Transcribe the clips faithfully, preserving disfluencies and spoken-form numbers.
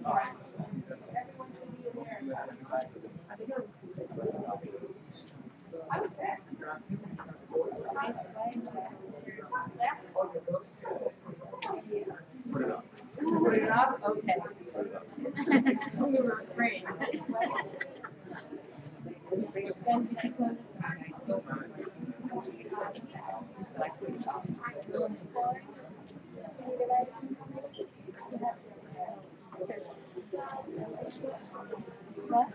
Put it up. Put it up? Okay. Put it up. We were afraid. Then did you close it? What?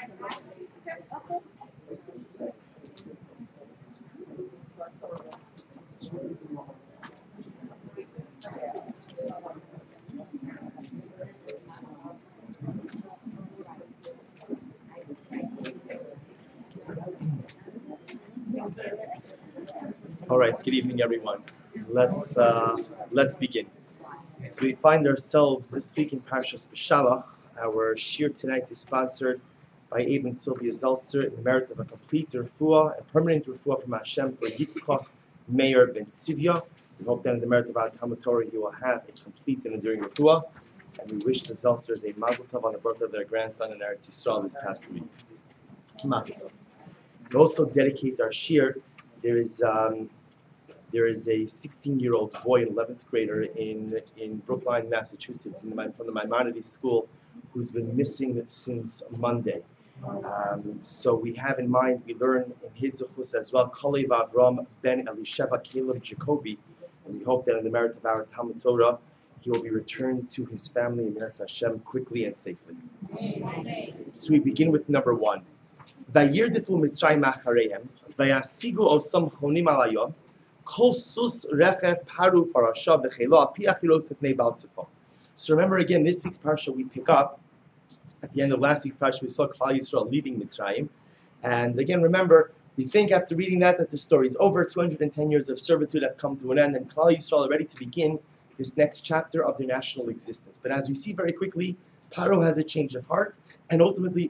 All right. Good evening, everyone. Let's uh, let's begin. So we find ourselves this week in Parshas B'Shalach. Our shir tonight is sponsored by Abe and Sylvia Zeltzer in the merit of a complete refuah, a permanent refuah from Hashem for Yitzchak Meir ben Sivya. We hope that in the merit of our Talmud Torah he will have a complete and enduring refuah. And we wish the Zeltzers a mazel tov on the birth of their grandson in Eretz Yisrael this past week. Mazel tov. We also dedicate our shir. There is um, there is a sixteen-year-old boy, an eleventh grader in in Brookline, Massachusetts, in the, from the Maimonides School, who's been missing since Monday. Um, so we have in mind, we learn in his zuchus as well, Kalev Avram ben Elisheva Caleb Jacobi, and we hope that in the merit of our Talmud Torah, he will be returned to his family in Eretz Hashem quickly and safely. So we begin with number one. Vayirdefu Mitzrayim achareihem, vayasigu osam chonim alayom, kol sus rechev paru farasha v'chelo api achilos lifnei Baal Tzifon. So remember again, this week's parsha we pick up at the end of last week's parsha. We saw Klal Yisrael leaving Mitzrayim, and again remember, we think after reading that that the story is over. two hundred ten years of servitude have come to an end, and Klal Yisrael are ready to begin this next chapter of their national existence. But as we see very quickly, Paro has a change of heart, and ultimately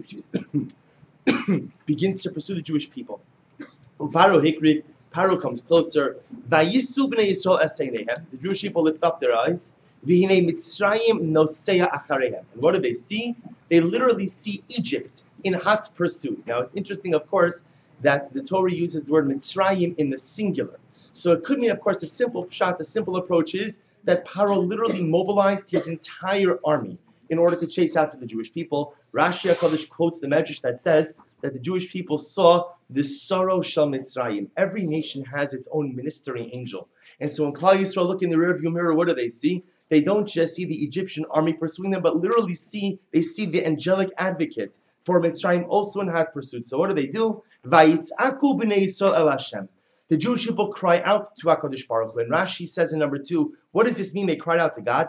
begins to pursue the Jewish people. Uparo hikriv, Paro comes closer. Vayisu b'nei Yisrael eseinehem. The Jewish people lift up their eyes. V'hinei Mitzrayim nosea achareihem. And what do they see? They literally see Egypt in hot pursuit. Now it's interesting, of course, that the Torah uses the word Mitzrayim in the singular. So it could mean, of course, a simple shot, a simple approach is that Paro literally mobilized his entire army in order to chase after the Jewish people. Rashi HaKadosh quotes the Medrash that says that the Jewish people saw the sorrow shel Mitzrayim. Every nation has its own ministering angel. And so when Klal Yisrael look in the rearview mirror, what do they see? They don't just see the Egyptian army pursuing them, but literally see, they see the angelic advocate for Mitzrayim also in hot pursuit. So what do they do? Vayitz'aku b'nei Yisrael el Hashem. The Jewish people cry out to HaKadosh Baruch Hu. And Rashi says in number two, what does this mean? They cried out to God.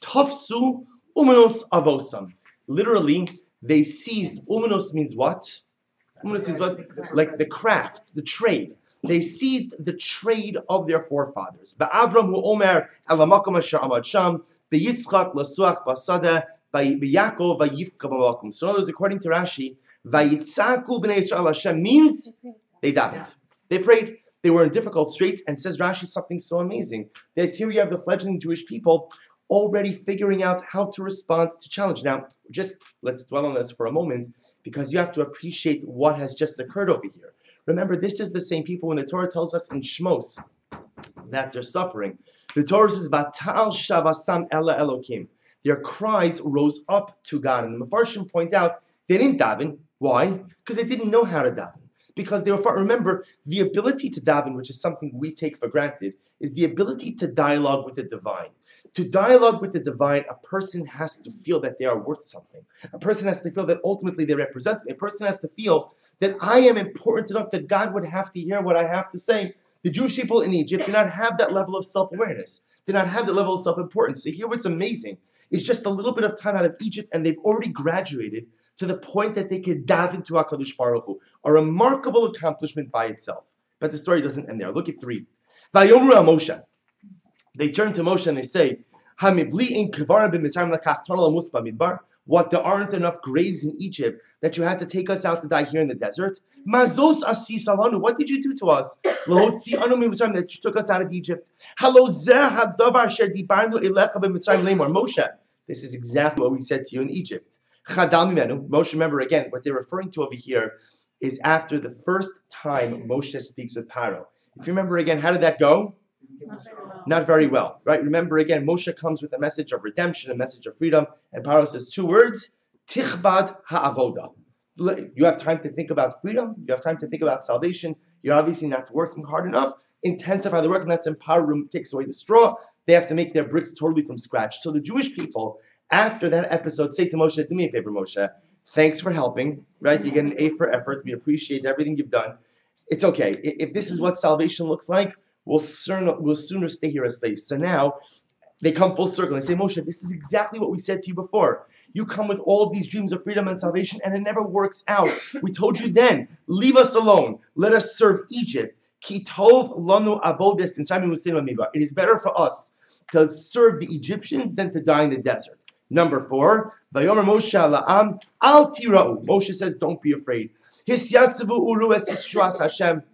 Tafsu umenos avosam. Literally, they seized. Umenos means what? Umenos means what? Like the craft, the trade. They seized the trade of their forefathers. Ba'avram hu omer elamakom asher amad sham, beyitzchak lasuach basada, beYaakov vayifka b'makom. So in other words, according to Rashi, vayitzaku b'nei Yisrael Hashem means they davened. They prayed. They were in difficult straits, and says Rashi something so amazing, that here you have the fledgling Jewish people already figuring out how to respond to challenge. Now, just let's dwell on this for a moment, because you have to appreciate what has just occurred over here. Remember, this is the same people when the Torah tells us in Shmos that they're suffering. The Torah says, Batal shavasam ela Elokim. Their cries rose up to God. And the Mefarshim point out, they didn't daven. Why? Because they didn't know how to daven. Because they were far. Remember, the ability to daven, which is something we take for granted, is the ability to dialogue with the divine. To dialogue with the divine, a person has to feel that they are worth something. A person has to feel that ultimately they represent something. A person has to feel that I am important enough that God would have to hear what I have to say. The Jewish people in Egypt did not have that level of self-awareness, did not have that level of self-importance. So here what's amazing is just a little bit of time out of Egypt, and they've already graduated to the point that they could daven to HaKadosh Baruch Hu. A remarkable accomplishment by itself. But the story doesn't end there. Look at three. Vayomru Moshe. They turn to Moshe and they say, what, there aren't enough graves in Egypt that you had to take us out to die here in the desert? Mazos asis alanu. What did you do to us? That you took us out of Egypt. Moshe, This is exactly what we said to you in Egypt. Chadal mimenu. Moshe, remember again, what they're referring to over here is after the first time Moshe speaks with Paro. If you remember again, how did that go? Not very well. Not very well, right? Remember again, Moshe comes with a message of redemption, a message of freedom, and Paro says two words, tichbad ha'avoda. You have time to think about freedom, you have time to think about salvation, you're obviously not working hard enough, intensify the work, and that's when Paro takes away the straw. They have to make their bricks totally from scratch. So the Jewish people, after that episode, say to Moshe, do me a favor, Moshe, thanks for helping, right? You get an A for effort. We appreciate everything you've done. It's okay. If this is what salvation looks like, we'll sooner, we'll sooner stay here as slaves. So now they come full circle and say, Moshe, this is exactly what we said to you before. You come with all of these dreams of freedom and salvation, and it never works out. We told you then, leave us alone. Let us serve Egypt. Ki tov lanu avodes mitzrayim u'seim ha'midbar. It is better for us to serve the Egyptians than to die in the desert. Number four, Vayomer Moshe la'am al tira'u. Moshe says, don't be afraid. Hisyatzavu uru es yishuas Hashem.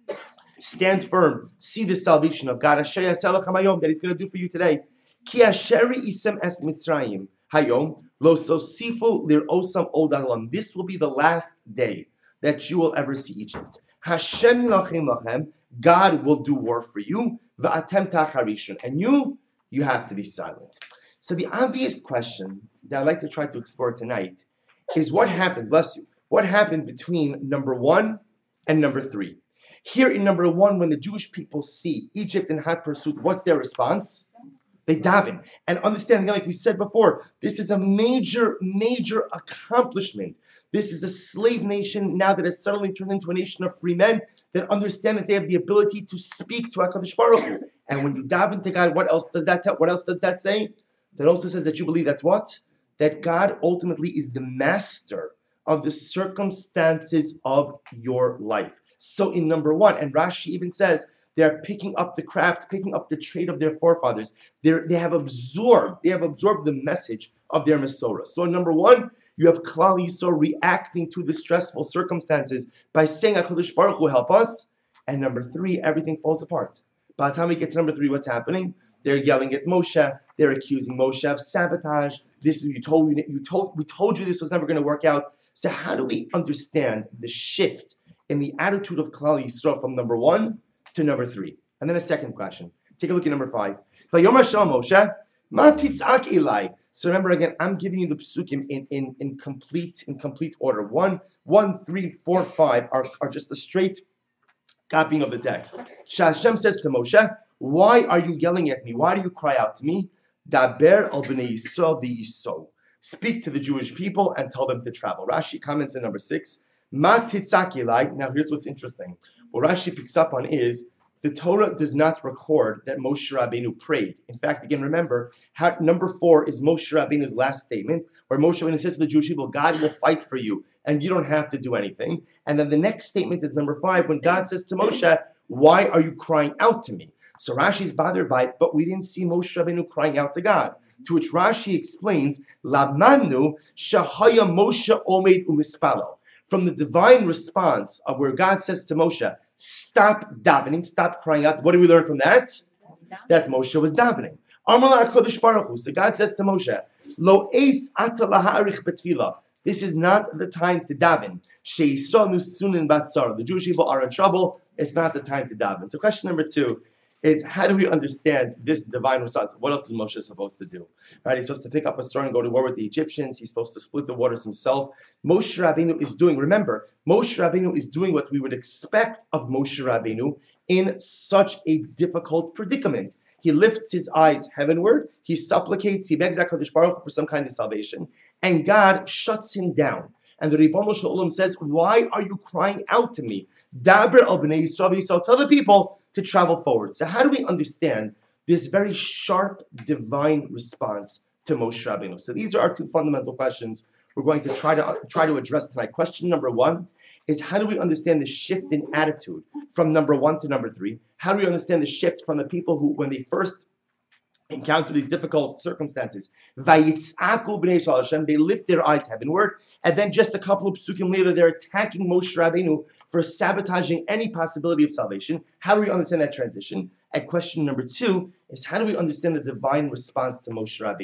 Stand firm. See the salvation of God. Asher yaseh lechem hayom, that He's going to do for you today. Ki asheri isem es Mitzrayim hayom lo sosifu lir'osam od alam. This will be the last day that you will ever see Egypt. Hashem yilachem lachem. God will do war for you. Va'atem tacharishon. And you, you have to be silent. So the obvious question that I'd like to try to explore tonight is what happened, bless you, what happened between number one and number three. Here in number one, when the Jewish people see Egypt in hot pursuit, what's their response? They daven. And understand, again, like we said before, this is a major, major accomplishment. This is a slave nation now that has suddenly turned into a nation of free men that understand that they have the ability to speak to HaKadosh Baruch Hu. And when you daven to God, what else does that tell? What else does that say? That also says that you believe that what? That God ultimately is the master of the circumstances of your life. So in number one, and Rashi even says, they're picking up the craft, picking up the trade of their forefathers. They're, they have absorbed, they have absorbed the message of their Masorah. So in number one, you have Klal Yisrael reacting to the stressful circumstances by saying, HaKadosh Baruch Hu, help us. And number three, everything falls apart. By the time we get to number three, what's happening? They're yelling at Moshe. They're accusing Moshe of sabotage. This is you told you told we told you this was never going to work out. So how do we understand the shift in the attitude of Klal Yisrael from number one to number three? And then a second question. Take a look at number five. Moshe, ma titzak Eli. So remember again, I'm giving you the psukim in, in, in complete in complete order. One, one, three, four, five are, are just a straight copying of the text. Hashem says to Moshe, why are you yelling at me? Why do you cry out to me? Daber al bnei Yisrael v'yiso. Speak to the Jewish people and tell them to travel. Rashi comments in number six. Ma titzak Eli. Now here's what's interesting. What Rashi picks up on is the Torah does not record that Moshe Rabbeinu prayed. In fact, again, remember, how, number four is Moshe Rabbeinu's last statement, where Moshe Rabbeinu says to the Jewish people, God will fight for you, and you don't have to do anything. And then the next statement is number five, when God says to Moshe, why are you crying out to me? So Rashi's bothered by it, but we didn't see Moshe Rabbeinu crying out to God. To which Rashi explains, Lamanu shahaya Moshe omed umispalo. From the divine response of where God says to Moshe, stop davening, stop crying out. What do we learn from that? That Moshe was davening. Amar HaKadosh Baruch Hu. So God says to Moshe, Lo eis ata laha'arich betfilah. This is not the time to daven. Sheisonu sunin batzar. The Jewish people are in trouble. It's not the time to daven. So question number two is, how do we understand this divine response? What else is Moshe supposed to do? Right? He's supposed to pick up a sword and go to war with the Egyptians. He's supposed to split the waters himself. Moshe Rabbeinu is doing, remember, Moshe Rabbeinu is doing what we would expect of Moshe Rabbeinu in such a difficult predicament. He lifts his eyes heavenward, he supplicates, he begs HaKadosh Baruch Hu for some kind of salvation, and God shuts him down. And the Ribono Shel Olam says, why are you crying out to me? Daber al bnei Yisrael v'yisrael. Tell the people to travel forward. So how do we understand this very sharp divine response to Moshe Rabbeinu? So these are our two fundamental questions we're going to try to try to address tonight. Question number one is, how do we understand the shift in attitude from number one to number three? How do we understand the shift from the people who, when they first encounter these difficult circumstances, Vayitzaku b'nei Yisrael Hashem, they lift their eyes heavenward, and then just a couple of psukim later, they're attacking Moshe Rabbeinu for sabotaging any possibility of salvation. How do we understand that transition? And question number two is, how do we understand the divine response to Moshe Rabbeinu?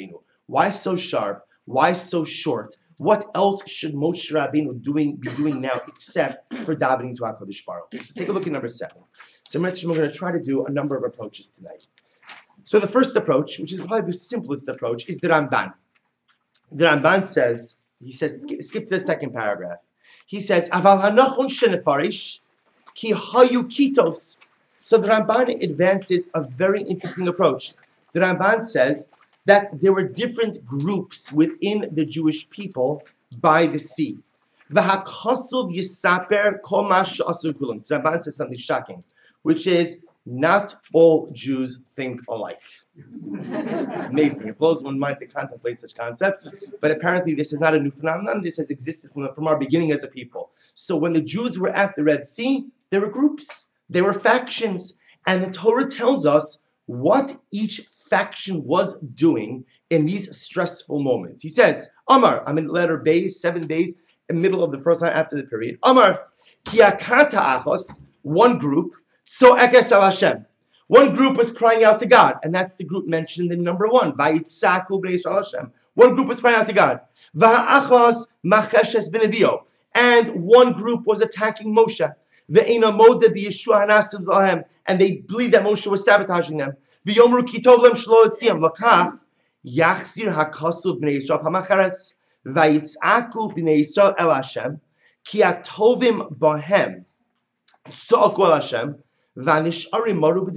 Why so sharp? Why so short? What else should Moshe Rabbeinu doing be doing now except for davening to HaKadosh Baruch Hu? So take a look at number seven. So we're going to try to do a number of approaches tonight. So the first approach, which is probably the simplest approach, is the Ramban. The Ramban says, he says, skip, skip to the second paragraph. He says, Aval hanachon shenefarish ki hayu kitos. So the Ramban advances a very interesting approach. The Ramban says that there were different groups within the Jewish people by the sea. V'hakasuv yisaper kol ma she'asur kulam. So the Ramban says something shocking, which is, not all Jews think alike. Amazing. It blows one's mind to contemplate such concepts. But apparently this is not a new phenomenon. This has existed from, from our beginning as a people. So when the Jews were at the Red Sea, there were groups. There were factions. And the Torah tells us what each faction was doing in these stressful moments. He says, Amar, I'm in letter Bays, seven days, in the middle of the first line after the period. Amar, kiakata achos, one group, so ekes al Hashem. One group was crying out to God, and that's the group mentioned in number one. Vayitzaku b'nei Yisrael Hashem. One group was crying out to God. V'ha'achas macheshes b'nevio. And one group was attacking Moshe. Ve'ena moda b'yeshua hanasim z'ahem. And they believed that Moshe was sabotaging them. V'yomru kitov lem shlo etziyam. L'kach yachzir hakasuv b'nei Yisrael hamacharetz. Vayitzaku b'nei Yisrael el Hashem. Ki atovim b'hem. Tza'aku el Hashem. So this is very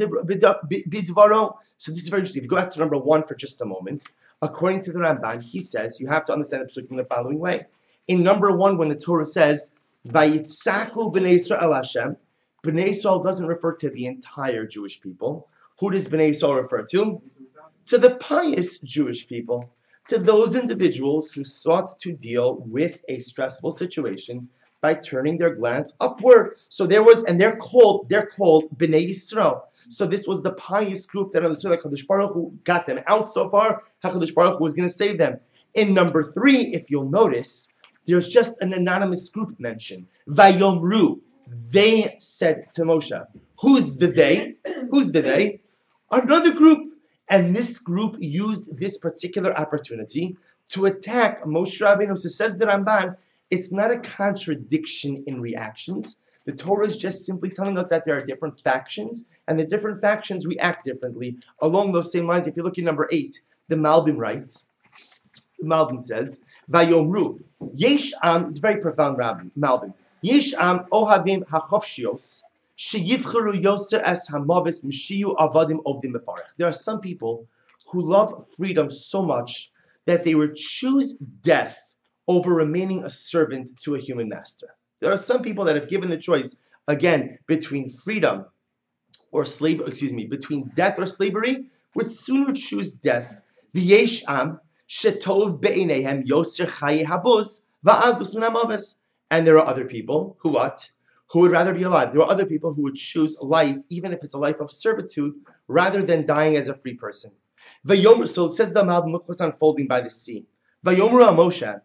interesting. If you go back to number one for just a moment, according to the Ramban, he says you have to understand the psukim in the following way. In number one, when the Torah says Vayitzaku b'nei Yisrael Hashem, b'nei Yisrael doesn't refer to the entire Jewish people. Who does b'nei Yisrael refer to? To the pious Jewish people, to those individuals who sought to deal with a stressful situation by turning their glance upward. So there was, and they're called, they're called Bnei Yisrael. So this was the pious group that understood that HaKadosh Baruch Hu got them out so far. HaKadosh Baruch Hu was going to save them. In number three, if you'll notice, there's just an anonymous group mentioned. Vayomru. They said to Moshe. Who's the they? Who's the they? Another group. And this group used this particular opportunity to attack Moshe Rabbeinu. So says the Ramban, it's not a contradiction in reactions. The Torah is just simply telling us that there are different factions, and the different factions react differently. Along those same lines, if you look at number eight, the Malbim writes, the Malbim says, Vayomru, Yesh Am, it's very profound, Rabbi, Malbim, Yesh Am Ohavim HaChofshios, Sheyivcharu Yoser Es Hamavis Mishiyu Avadim Ovdim Mefarech. There are some people who love freedom so much that they would choose death over remaining a servant to a human master. There are some people that have given the choice, again, between freedom or slave, excuse me, between death or slavery, would sooner choose death. V'yesh am shetov be'ineihem yoser chaye habuz va'avdus min hamavis. And there are other people who what? Who would rather be alive. There are other people who would choose life, even if it's a life of servitude, rather than dying as a free person. V'yomer, so it says the Malbim, look what's unfolding by the sea. V'yomer Moshe,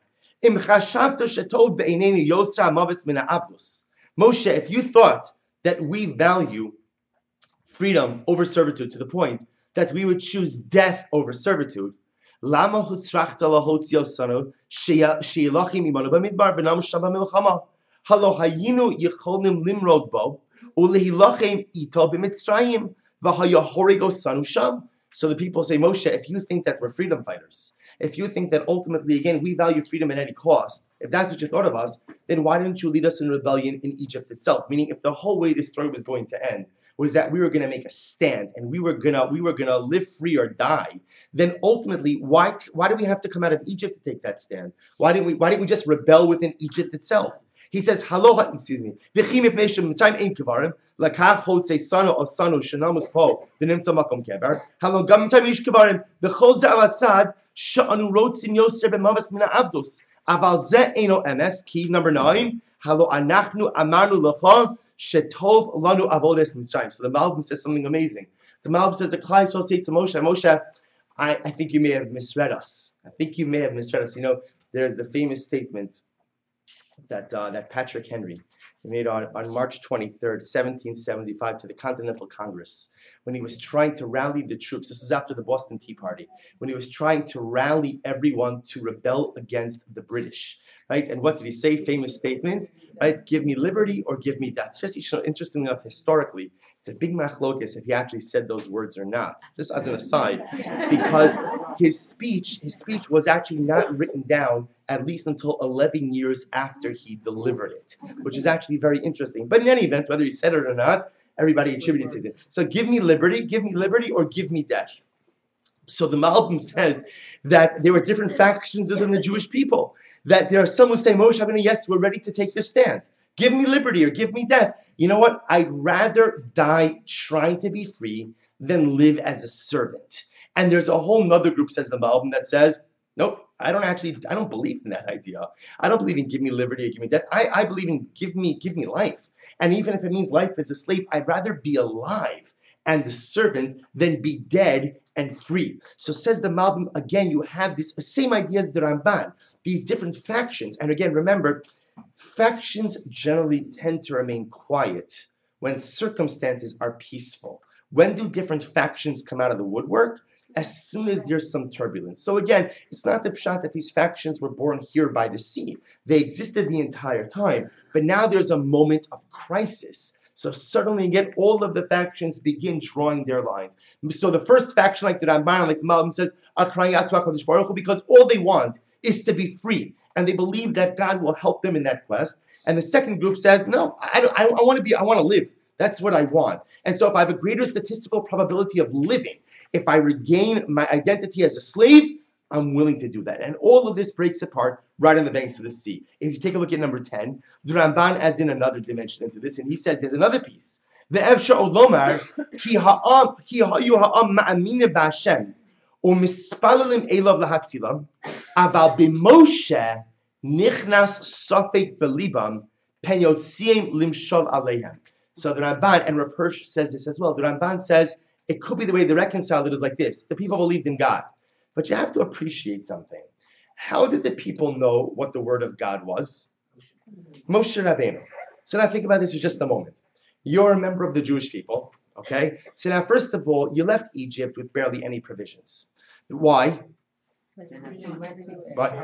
Moshe, if you thought that we value freedom over servitude to the point that we would choose death over servitude, why So the people say, Moshe, if you think that we're freedom fighters, if you think that ultimately, again, we value freedom at any cost, if that's what you thought of us, then why didn't you lead us in rebellion in Egypt itself? Meaning, if the whole way this story was going to end was that we were going to make a stand and we were gonna we were gonna live free or die, then ultimately, why why do we have to come out of Egypt to take that stand? Why didn't we why didn't we just rebel within Egypt itself? He says, "Halo, excuse me. V'chim ipnei shemitzrayim ein kevarim lakach hotzei sanu o sanu shenamus po v'nimtza makom kever. Halo gam mitzrayim ish kevarim v'chol ze al hatzad she'anu rotzin yoser b'mavas mina abdus aval ze eino emes ki number nine. Halo anachnu amarnu lecha shetov lanu avodes mitzrayim." So the Malbim says something amazing. The Malbim says the Klal Yisrael say to Moshe, Moshe, I, I think you may have misread us. I think you may have misread us. You know, there is the famous statement that uh, that Patrick Henry made on, on March twenty-third, seventeen seventy-five to the Continental Congress, when he was trying to rally the troops. This is after the Boston Tea Party, when he was trying to rally everyone to rebel against the British, right? And what did he say? Famous statement, right? Give me liberty or give me death. Just interesting enough, historically, it's a big machlokes if he actually said those words or not. Just as an aside, because his speech, his speech was actually not written down at least until eleven years after he delivered it, which is actually very interesting. But in any event, whether he said it or not, everybody attributed it. So give me liberty, give me liberty, or give me death. So the Malbim says that there were different factions within the Jewish people. That there are some who say, Moshe Rabbeinu, yes, we're ready to take the stand. Give me liberty or give me death. You know what? I'd rather die trying to be free than live as a servant. And there's a whole nother group, says the Malbim, that says, nope, I don't actually, I don't believe in that idea. I don't believe in give me liberty or give me death. I, I believe in give me, give me life. And even if it means life as a slave, I'd rather be alive and the servant than be dead and free. So says the Malbim, again, you have this same idea as the Ramban, these different factions. And again, remember, factions generally tend to remain quiet when circumstances are peaceful. When do different factions come out of the woodwork? As soon as there's some turbulence. So again, it's not the pshat that these factions were born here by the sea. They existed the entire time, but now there's a moment of crisis. So suddenly again, all of the factions begin drawing their lines. So the first faction, like the Ramban, like the Malbim says, are crying out to HaKadosh Baruch Hu because all they want is to be free. And they believe that God will help them in that quest. And the second group says, no, I don't, I, I want to be, I want to live. That's what I want. And so if I have a greater statistical probability of living, if I regain my identity as a slave, I'm willing to do that. And all of this breaks apart right on the banks of the sea. If you take a look at number ten, the Ramban adds in another dimension into this, and he says there's another piece. The Evsha Olomar, ki ha'am, ki ha'yu ha'am ma'amine ba'Hashem, u'mispalalim elav lahatzilam, aval b'Moshe nichnas safek belibam, pen yotziem limshol aleihem. So the Ramban, and Rav Hirsch says this as well, the Ramban says, it could be the way they reconciled it is like this. The people believed in God. But you have to appreciate something. How did the people know what the word of God was? Moshe Rabbeinu. So now think about this for just a moment. You're a member of the Jewish people, okay? So now first of all, you left Egypt with barely any provisions. Why? Right?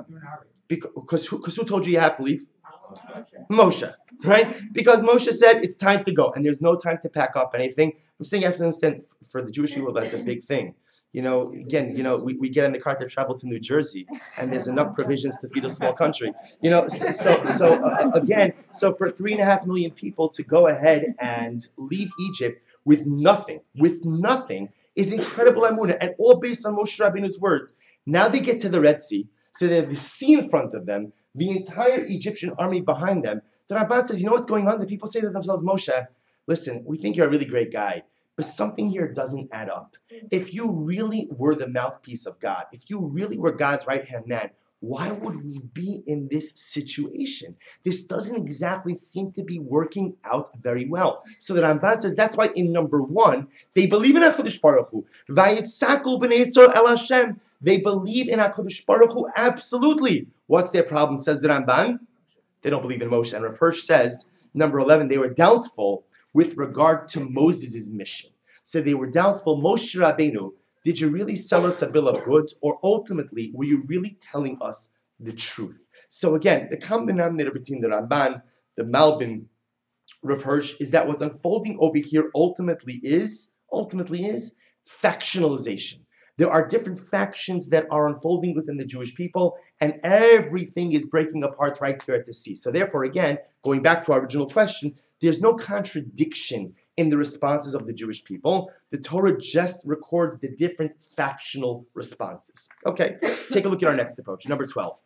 Because who, who told you you have to leave? Moshe, right? Because Moshe said it's time to go, and there's no time to pack up anything. I'm saying you have to understand, for the Jewish people, that's a big thing. You know, again, you know, we, we get in the car to travel to New Jersey, and there's enough provisions to feed a small country. You know, so so, so uh, again, so for three and a half million people to go ahead and leave Egypt with nothing, with nothing, is incredible emunah, and all based on Moshe Rabbeinu's words. Now they get to the Red Sea, so they have the sea in front of them, the entire Egyptian army behind them. The Ramban says, you know what's going on? The people say to themselves, Moshe, listen, we think you're a really great guy, but something here doesn't add up. If you really were the mouthpiece of God, if you really were God's right-hand man, why would we be in this situation? This doesn't exactly seem to be working out very well. So the Ramban says that's why in number one, they believe in HaKadosh Baruch Hu. Vayitzaku b'nei Yisrael el Hashem. They believe in HaKadosh Baruch Hu absolutely. What's their problem, says the Ramban? They don't believe in Moshe. And Rav Hirsch says, number eleven, they were doubtful with regard to Moses' mission. So they were doubtful, Moshe Rabbeinu, did you really sell us a bill of goods, or ultimately, were you really telling us the truth? So again, the common denominator between the Ramban, the Malbim, Rav Hirsch, is that what's unfolding over here ultimately is, ultimately is factionalization. There are different factions that are unfolding within the Jewish people, and everything is breaking apart right here at the sea. So therefore, again, going back to our original question, there's no contradiction in the responses of the Jewish people. The Torah just records the different factional responses. Okay, take a look at our next approach, number twelve.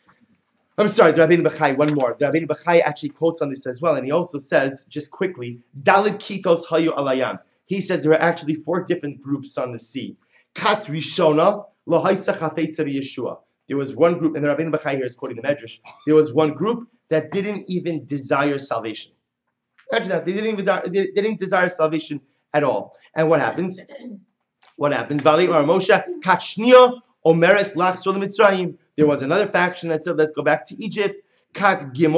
I'm sorry, the Rabbeinu Bechai, one more. The Rabbeinu Bechai actually quotes on this as well, and he also says, just quickly, Dalid Kitos Hayu Alayam. He says there are actually four different groups on the sea. Kat Rishona, Lohaisa Chafetza Yeshua. There was one group, and the Rabbeinu Bechai here is quoting the Medrash, there was one group that didn't even desire salvation. Imagine that. They didn't even they didn't desire salvation at all. And what happens? What happens? Moshe Kachnia Omeres Lachzor Mitzrayim. There was another faction that said, let's go back to Egypt. Kat Gimel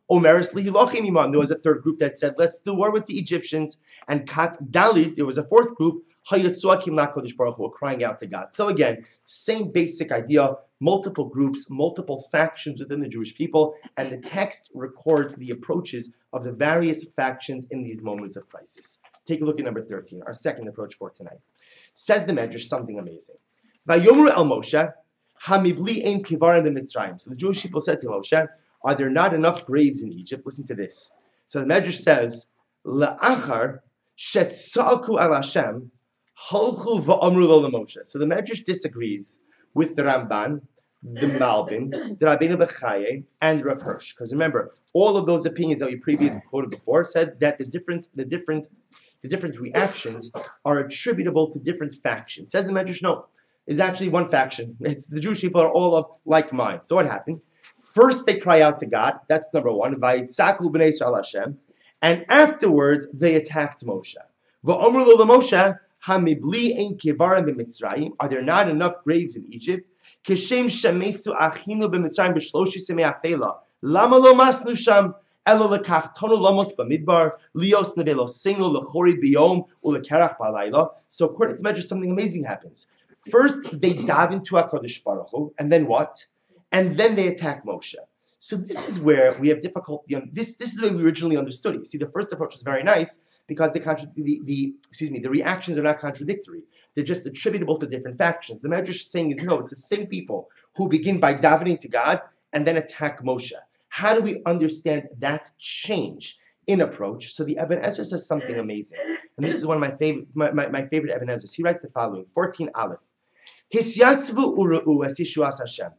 Omeris lihilochim imam. There was a third group that said, let's do war with the Egyptians. And Kat Dalit, there was a fourth group, Hayotzuakim LaKodesh Baruch Hu, were crying out to God. So again, same basic idea, multiple groups, multiple factions within the Jewish people, and the text records the approaches of the various factions in these moments of crisis. Take a look at number thirteen, our second approach for tonight. Says the Medrash something amazing. Vayomru el Moshe, hamibli ein kivarim b'Mitzrayim. So the Jewish people said to Moshe, are there not enough graves in Egypt? Listen to this. So the Medrash says, La'achar shetzalku al Hashem halchu va'amru lo Moshe. So the Medrash disagrees with the Ramban, the Malbim, the Rabbeinu Bechaye, and Rav Hirsch. Because remember, all of those opinions that we previously quoted before said that the different, the different, the different reactions are attributable to different factions. Says the Medrash, no, it's actually one faction. It's the Jewish people are all of like mind. So what happened? First, they cry out to God. That's number one. Vayitzaku b'nei Yisrael Hashem. And afterwards, they attacked Moshe. V'omru lo Moshe, hamibli ein kivarim b'Mitzrayim. Are there not enough graves in Egypt? Kishem shemesu achinu b'Mitzrayim b'shloshi semei afela. Lama lo masnu sham? Elo lekach tonu lamos b'midbar. Lios nevelosenu lechori biyom ulekerach b'alayla. So according to Medrash, something amazing happens. First, they dive into HaKadosh Baruch Hu, and then what? And then they attack Moshe. So this is where we have difficulty. This this is the way we originally understood it. You see, the first approach was very nice because the, contra- the, the excuse me the reactions are not contradictory. They're just attributable to different factions. The Medrash is saying is no, it's the same people who begin by davening to God and then attack Moshe. How do we understand that change in approach? So the Eben Ezra says something amazing, and this is one of my favorite my, my, my favorite Eben Ezras. He writes the following: fourteen Aleph. Hisyatzvu ura'u es Yeshuas Hashem.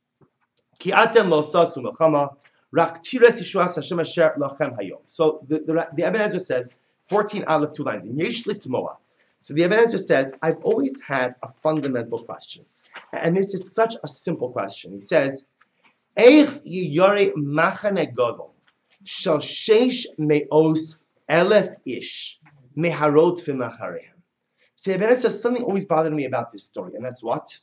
Ki atem lo sasu melchama, rak tires Yeshuas Hashem asher lachem hayom. So the, the, the Eben Ezra says, fourteen Aleph, two lines. Yesh litmoa. So the Eben Ezra says, I've always had a fundamental question. And this is such a simple question. He says, Eich yiyore machane godol, shal sheish me'os elef ish, meharot v'macharehem. So the Eben Ezra says, something always bothered me about this story, and that's what?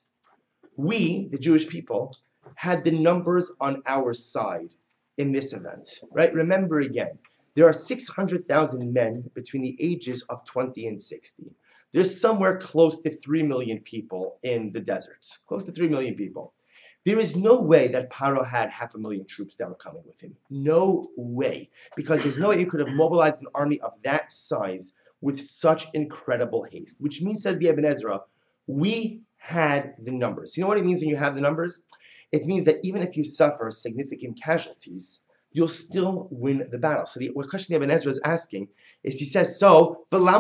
We, the Jewish people, had the numbers on our side in this event, right? Remember again, there are six hundred thousand men between the ages of twenty and sixty. There's somewhere close to three million people in the deserts, close to three million people. There is no way that Paro had half a million troops that were coming with him. No way. Because there's no way he could have mobilized an army of that size with such incredible haste. Which means, says the Eben Ezra, we had the numbers. You know what it means when you have the numbers? It means that even if you suffer significant casualties, you'll still win the battle. So the question the Eben Ezra is asking is, he says, so, why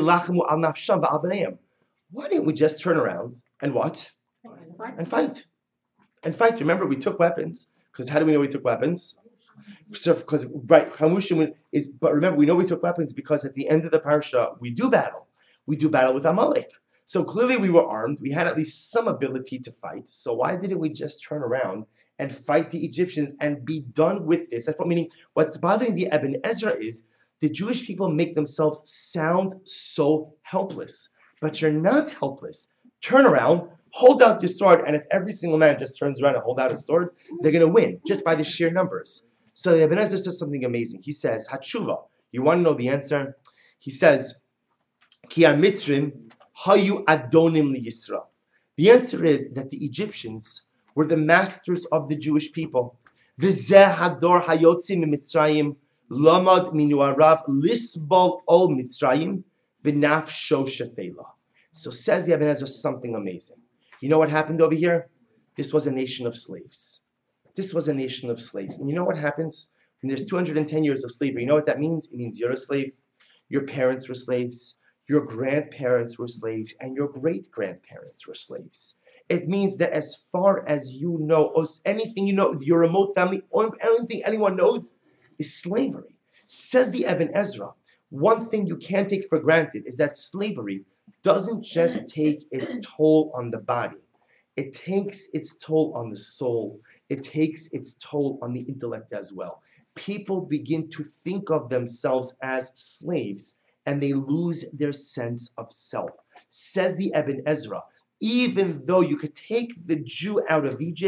didn't we just turn around and what? And fight. And fight. Remember, we took weapons. Because how do we know we took weapons? So, because, right, Hamushim is, but remember, we know we took weapons because at the end of the parsha, we do battle. We do battle with Amalek. So clearly we were armed. We had at least some ability to fight. So why didn't we just turn around and fight the Egyptians and be done with this? That's what meaning. What's bothering the Eben Ezra is the Jewish people make themselves sound so helpless. But you're not helpless. Turn around, hold out your sword, and if every single man just turns around and hold out his sword, they're going to win just by the sheer numbers. So the Eben Ezra says something amazing. He says, Hatshuva. You want to know the answer? He says, Ki ha-Mitzrim hayu adonim li-Yisrael. The answer is that the Egyptians were the masters of the Jewish people. V'zeh hador hayotzi mi-Mitzrayim lamad minu arav lisbol ol Mitzrayim v'nafsho shefela. So says the Eben Ezra something amazing. You know what happened over here? This was a nation of slaves. This was a nation of slaves. And you know what happens? When there's two hundred ten years of slavery, you know what that means? It means you're a slave, your parents were slaves, your grandparents were slaves, and your great-grandparents were slaves. It means that as far as you know, or anything you know, your remote family, or anything anyone knows, is slavery. Says the Eben Ezra, one thing you can't take for granted is that slavery doesn't just take its toll on the body. It takes its toll on the soul. It takes its toll on the intellect as well. People begin to think of themselves as slaves, and they lose their sense of self. Says the Eben Ezra, even though you could take the Jew out of Egypt,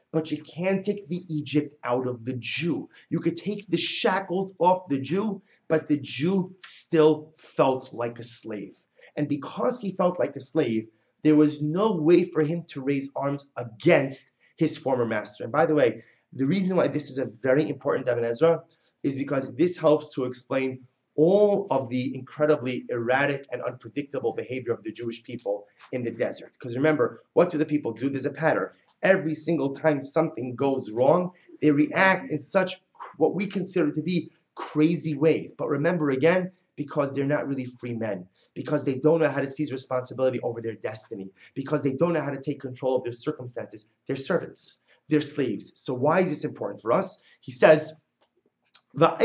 but you can't take the Egypt out of the Jew. You could take the shackles off the Jew, but the Jew still felt like a slave. And because he felt like a slave, there was no way for him to raise arms against his former master. And by the way, the reason why this is a very important Ibn Ezra is because this helps to explain all of the incredibly erratic and unpredictable behavior of the Jewish people in the desert. Because remember, what do the people do? There's a pattern. Every single time something goes wrong, they react in such what we consider to be crazy ways. But remember again, because they're not really free men, because they don't know how to seize responsibility over their destiny, because they don't know how to take control of their circumstances, they're servants, they're slaves. So why is this important for us? He says, of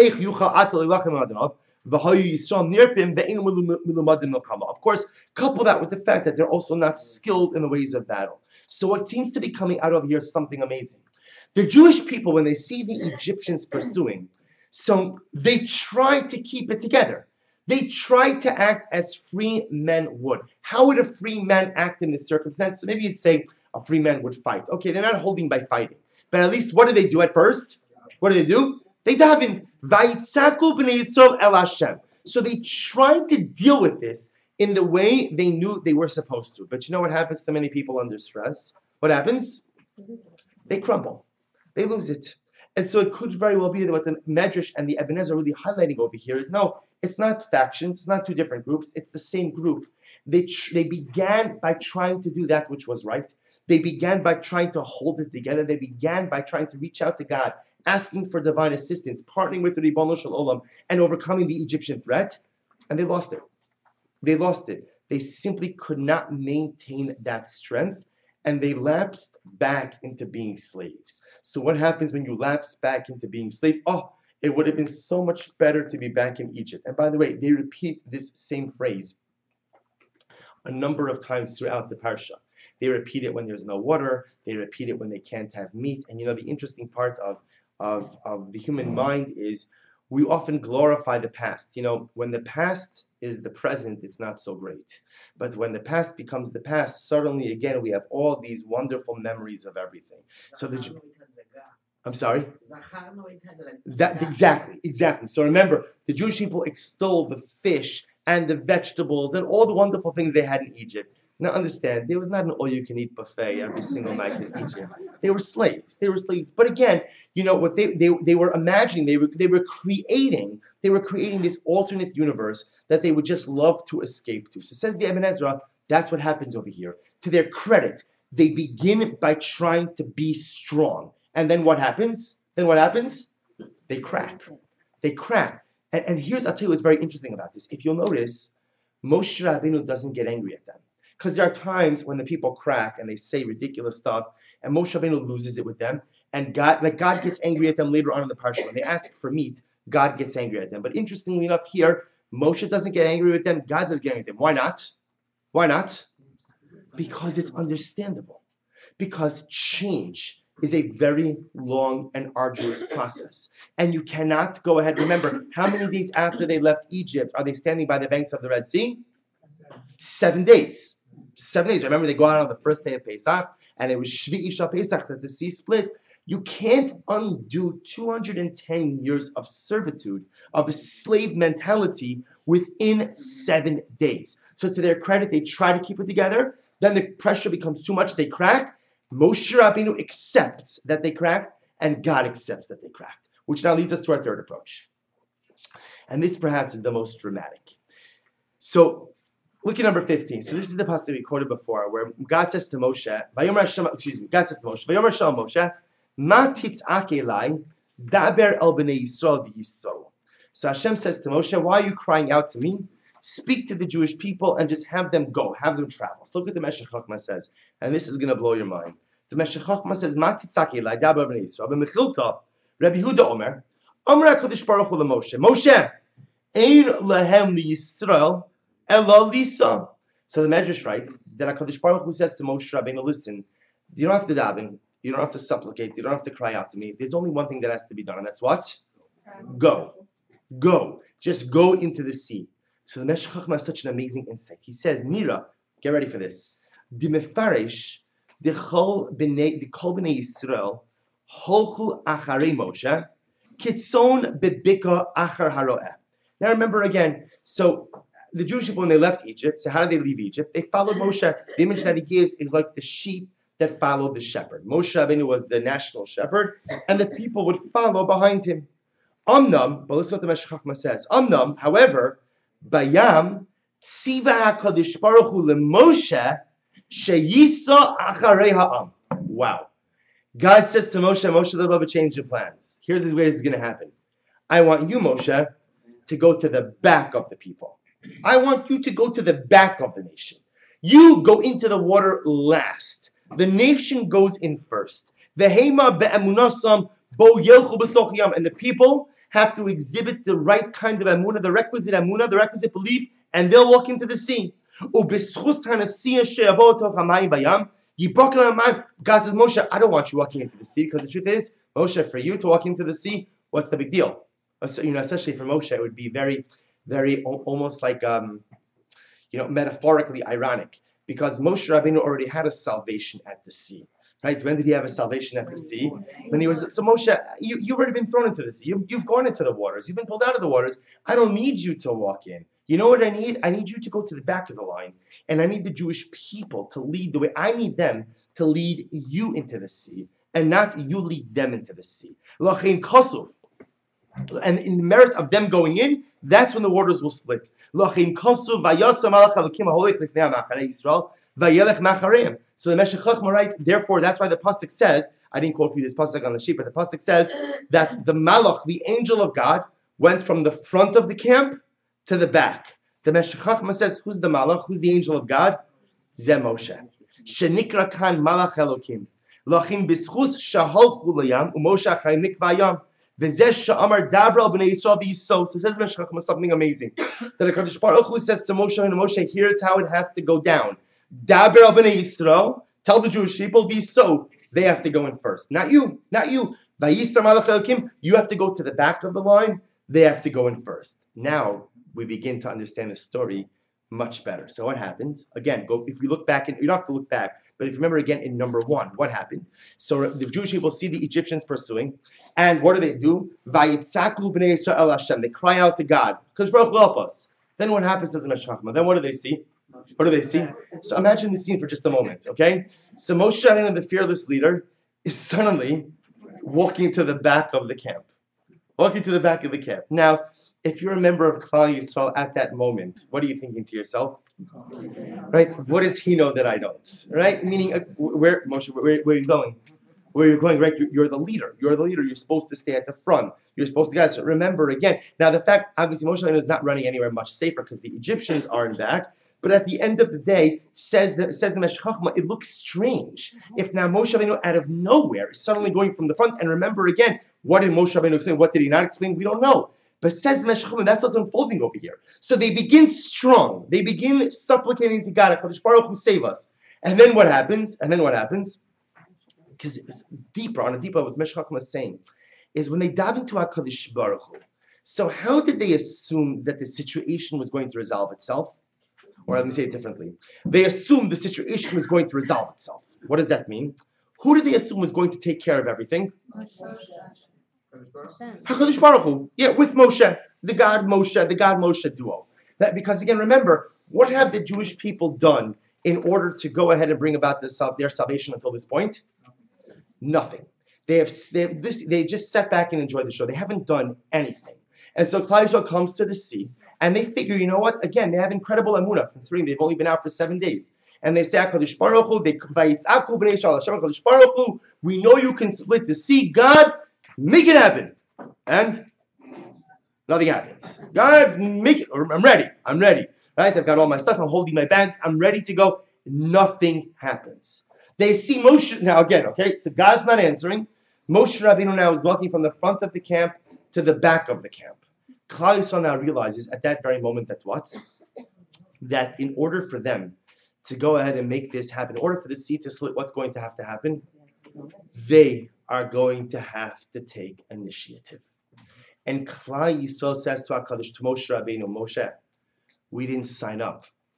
course, couple that with the fact that they're also not skilled in the ways of battle. So what seems to be coming out of here is something amazing. The Jewish people, when they see the Egyptians pursuing, so they try to keep it together. They try to act as free men would. How would a free man act in this circumstance? So maybe you'd say a free man would fight. Okay, they're not holding by fighting. But at least what do they do at first? What do they do? They daven. Vayitzaku b'nei Yisrael el Hashem. So they tried to deal with this in the way they knew they were supposed to. But you know what happens to many people under stress? What happens? They crumble. They lose it. And so it could very well be that what the Medrash and the Ibn Ezra are really highlighting over here is no, it's not factions, it's not two different groups, it's the same group. They tr- they began by trying to do that which was right. They began by trying to hold it together. They began by trying to reach out to God, asking for divine assistance, partnering with the Ribono Shel Olam, and overcoming the Egyptian threat. And they lost it. They lost it. They simply could not maintain that strength, and they lapsed back into being slaves. So what happens when you lapse back into being slave? Oh, it would have been so much better to be back in Egypt. And by the way, they repeat this same phrase a number of times throughout the parsha. They repeat it when there's no water. They repeat it when they can't have meat. And you know, the interesting part of, of, of the human mind is we often glorify the past. You know, when the past is the present, it's not so great. But when the past becomes the past, suddenly again, we have all these wonderful memories of everything. So the I'm sorry? That, exactly, exactly. So remember, the Jewish people extol the fish and the vegetables and all the wonderful things they had in Egypt. Now understand, there was not an all-you-can-eat buffet every single night in Egypt. They were slaves. They were slaves. But again, you know what they, they, they were imagining, they were, they were creating, they were creating this alternate universe that they would just love to escape to. So says the Ibn Ezra, that's what happens over here. To their credit, they begin by trying to be strong. And then what happens? Then what happens? They crack. They crack. And, and here's, I'll tell you what's very interesting about this. If you'll notice, Moshe Rabbeinu doesn't get angry at them. Because there are times when the people crack and they say ridiculous stuff, and Moshe Rabbeinu loses it with them, and God, like God gets angry at them later on in the parsha. When they ask for meat, God gets angry at them. But interestingly enough here, Moshe doesn't get angry with them, God does get angry with them. Why not? Why not? Because it's understandable. Because change is a very long and arduous process. And you cannot go ahead. Remember, how many days after they left Egypt are they standing by the banks of the Red Sea? Seven days. Seven days. Remember, they go out on the first day of Pesach, and it was Shvi Isha Pesach that the sea split. You can't undo two hundred ten years of servitude, of a slave mentality within seven days. So to their credit, they try to keep it together. Then the pressure becomes too much. They crack. Moshe Rabbeinu accepts that they cracked, and God accepts that they cracked, which now leads us to our third approach. And this perhaps is the most dramatic. So look at number fifteen. So this is the passage we quoted before, where God says to Moshe, Vayomer Hashem, excuse me, God says to Moshe, Vayomer Hashem Moshe, Ma titzak elai, daber el bnei Yisrael v'yisrael. So Hashem says to Moshe, why are you crying out to me? Speak to the Jewish people and just have them go, have them travel. So look what the Meshech Chochmah says, and this is going to blow your mind. The Meshech Chochmah says, Ma titzak elai, daber bnei Yisrael. B'mechilta, Rabbi Huda Omer, Omer HaKadosh Baruch Hu LaMoshe, Moshe, ein lehem Yisrael, Ela Lisa. So the Medrash writes that HaKadosh Baruch Hu says to Moshe Rabbeinu, listen, you don't have to daven, you don't have to supplicate, you don't have to cry out to me. There's only one thing that has to be done, and that's what? Go. Go. Just go into the sea. So the Meshech Chochmah has such an amazing insight. He says, Mira, get ready for this. The Mefaresh, the Chol b'nei the Kol b'nei Yisrael holchu acharei Moshe kitzon bebika achar haroeh. Now remember again, so the Jewish people when they left Egypt, so how did they leave Egypt? They followed Moshe. The image that he gives is like the sheep that followed the shepherd. Moshe Rabbeinu was the national shepherd, and the people would follow behind him. Amnam, but listen what the Meshech Chochmah says. Amnam, however, Bayam tziva HaKadosh Baruch Hu leMoshe sheyisa acharei ha'am. Wow. God says to Moshe, Moshe, the Rebbe, change your plans. Here's the way this is going to happen. I want you, Moshe, to go to the back of the people. I want you to go to the back of the nation. You go into the water last. The nation goes in first. Vehema be'emunasam bo yelchu b'soch yam. And the people have to exhibit the right kind of emunah, the requisite emunah, the requisite belief, and they'll walk into the sea. U'b'schus hanasiyah she'yavo toch hamayim bayam. God says, Moshe, I don't want you walking into the sea, because the truth is, Moshe, for you to walk into the sea, what's the big deal? You know, especially for Moshe, it would be very, very almost like, um, you know, metaphorically ironic, because Moshe Rabbeinu already had a salvation at the sea, right? When did he have a salvation at the sea? When he was, so Moshe, you, you've already been thrown into the sea. You've, you've gone into the waters. You've been pulled out of the waters. I don't need you to walk in. You know what I need? I need you to go to the back of the line, and I need the Jewish people to lead the way. I need them to lead you into the sea, and not you lead them into the sea. Lachin kosuf. And in the merit of them going in, that's when the waters will split. Lachin kosuf vayasam malach elokim haholech lifnei macharei Yisrael vayelech machareim. So the Meshech Chochmah writes, therefore, that's why the pasuk says, I didn't quote for you this pasuk on the sheet, but the pasuk says that the malach, the angel of God, went from the front of the camp to the back. The Meshech Chochmah says, who's the malach? Who's the angel of God? Zeh Moshe. Shenikra kan malach elokim. Lachin bischus shaholchu layam u'Moshe acharei mikvayam. V'zeh she'amar dabra al b'nei Yisrael v'yiso. So it says Meshech Chochmah something amazing. That HaKadosh Baruch Hu says to Moshe, and Moshe, here's how it has to go down. Dabra al b'nei Yisrael. Tell the Jewish people, v'yiso. They have to go in first. Not you. Not you. V'yisa malach elokim. You have to go to the back of the line. They have to go in first. Now we begin to understand the story much better. So what happens? Again, go if we look back, and you don't have to look back, but if you remember again in number one, what happened? So the Jewish people see the Egyptians pursuing, and what do they do? Vayitzaklu b'nei Yisrael Hashem. They cry out to God, because Baruch Hu help us. Then what happens to the Meshech Chochmah? Then what do they see? What do they see? So imagine the scene for just a moment, okay? So Moshe Rabbeinu, the fearless leader, is suddenly walking to the back of the camp. Walking to the back of the camp. Now, if you're a member of Klal Yisrael at that moment, what are you thinking to yourself? Right? What does he know that I don't? Right? Meaning, uh, where, Moshe, where, where are you going? Where are you going? Right? You're, you're the leader. You're the leader. You're supposed to stay at the front. You're supposed to guide. So remember again. Now, the fact, obviously, Moshe is not running anywhere much safer because the Egyptians are in back. But at the end of the day, says the, says the Meshech Chochmah, it looks strange if now Moshe Rabbeinu out of nowhere is suddenly going from the front. And remember again, what did Moshe Rabbeinu explain? What did he not explain? We don't know. But says the Meshech Chochmah, that's what's unfolding over here. So they begin strong. They begin supplicating to God, HaKadosh Baruch Hu, save us. And then what happens? And then what happens? Because it's deeper, on a deeper level, what Meshech Chochmah is saying, is when they dive into HaKadosh Baruch Hu. So how did they assume that the situation was going to resolve itself? Or let me say it differently. They assumed the situation was going to resolve itself. What does that mean? Who did they assume was going to take care of everything? HaKadosh Baruch Hu. Yeah, with Moshe. The God Moshe, the God Moshe duo. That, because again, remember, what have the Jewish people done in order to go ahead and bring about this, uh, their salvation until this point? Nothing. They have, they have this. They just sat back and enjoyed the show. They haven't done anything. And so Klal Yisrael comes to the sea, and they figure, you know what? Again, they have incredible emunah, considering they've only been out for seven days. And they say, HaKadosh Baruch Hu, they Vayitzaklu b'nei Yisrael Hashem HaKadosh Baruch Hu, we know you can split the sea. God, make it happen. And nothing happens. God, make it. I'm ready. I'm ready. Right? I've got all my stuff. I'm holding my bags. I'm ready to go. Nothing happens. They see Moshe. Now again, okay, so God's not answering. Moshe Rabbeinu now is walking from the front of the camp to the back of the camp. Klal Yisrael now realizes at that very moment that what? That in order for them to go ahead and make this happen, in order for the sea to split, what's going to have to happen? They are going to have to take initiative. And Klal Yisrael says to HaKadosh, to Moshe Rabbeinu, Moshe, we didn't sign up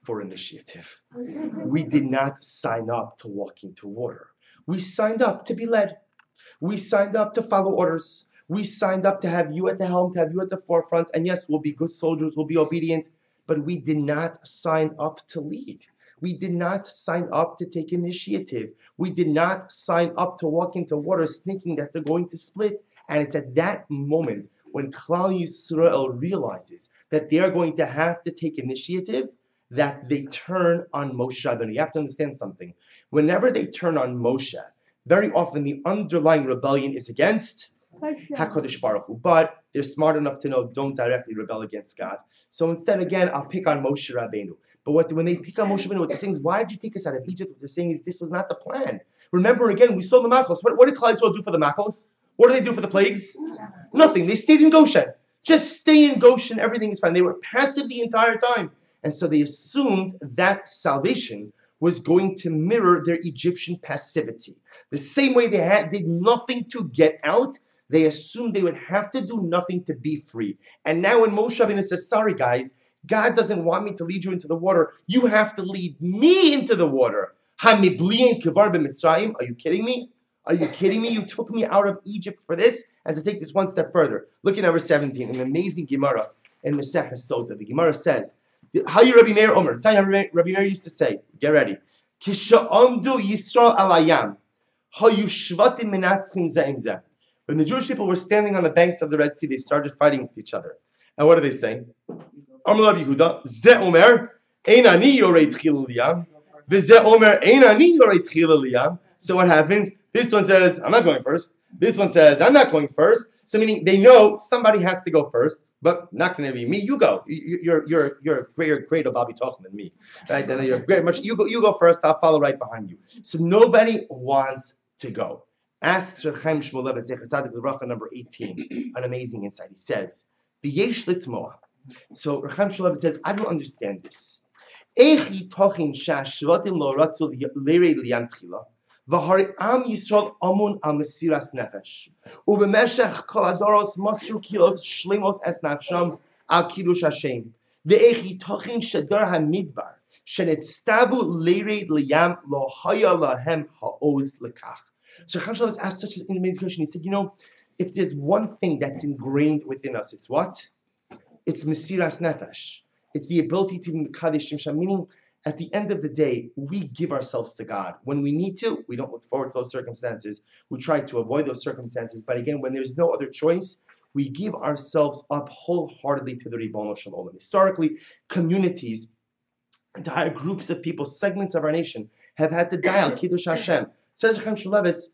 for initiative. We did not sign up to walk into water. We signed up to be led. We signed up to follow orders. We signed up to have you at the helm, to have you at the forefront. And yes, we'll be good soldiers, we'll be obedient, but we did not sign up to lead. We did not sign up to take initiative. We did not sign up to walk into waters thinking that they're going to split. And it's at that moment when Klal Yisrael realizes that they are going to have to take initiative that they turn on Moshe Rabbeinu. You have to understand something. Whenever they turn on Moshe, very often the underlying rebellion is against HaKadosh Baruch Hu. But they're smart enough to know don't directly rebel against God. So instead, again, I'll pick on Moshe Rabbeinu. But what, when they pick on Moshe Rabbeinu, what they're saying is, why did you take us out of Egypt? What they're saying is, this was not the plan. Remember, again, we saw the Makos. What, what did Klal Yisrael do for the Makos? What did they do for the plagues? Nothing. They stayed in Goshen. Just stay in Goshen. Everything is fine. They were passive the entire time. And so they assumed that salvation was going to mirror their Egyptian passivity. The same way they had did nothing to get out, they assumed they would have to do nothing to be free. And now when Moshe Rabbeinu says, sorry guys, God doesn't want me to lead you into the water. You have to lead me into the water. Ha-mibliyin kivar b'Mitzrayim. Are you kidding me? Are you kidding me? You took me out of Egypt for this? And to take this one step further, look at number seventeen, an amazing Gemara in Maseches Sota. The Gemara says, how you Rabbi Meir Omer? Tell you how Rabbi Meir used to say, get ready. Kisha'amdu Yisrael alayam, hayu shvatim menatzchim ze'im zeh. When the Jewish people were standing on the banks of the Red Sea, they started fighting with each other. And what are they saying? Amar Yehuda, Ze Omer, Ein ani yorei tchil liyam, v'Ze Omer, Ein ani yorei tchil liyam. So what happens? This one says, I'm not going first. This one says, I'm not going first. So meaning they know somebody has to go first, but not going to be me. You go. You- You're you're you're a greater greater Bobby Tochen than me, right? Then you're very much. You go. You go first. I'll follow right behind you. So nobody wants to go. Asks Reb Chaim Shmulevitz, Zecher Tzadik L'Bracha, number eighteen, an amazing insight. He says, "V'yesh litmoa." So Reb Chaim Shmulevitz says, I don't understand this. Eich yitochin sha'ashvatim lo ratzu l'rei liyam tchila, v'hari am Yisrael amun al mesiras nefesh, u'b'meshech kol adoros masru kilos shlimos es nafsham al kiddush Hashem, v'eich yitochin shadar hamidbar shenetztavu l'rei liyam lo haya lahem ha'oz lekach. So Chaim Shlomo asked such an amazing question. He said, you know, if there's one thing that's ingrained within us, it's what? It's Mesiras Nefesh. It's the ability to be Mekadesh Shimsham, meaning at the end of the day, we give ourselves to God. When we need to, we don't look forward to those circumstances. We try to avoid those circumstances. But again, when there's no other choice, we give ourselves up wholeheartedly to the Ribono Shel Olam. Historically, communities, entire groups of people, segments of our nation, have had to die al Kiddush Hashem. Says Chaim Shmulevitz,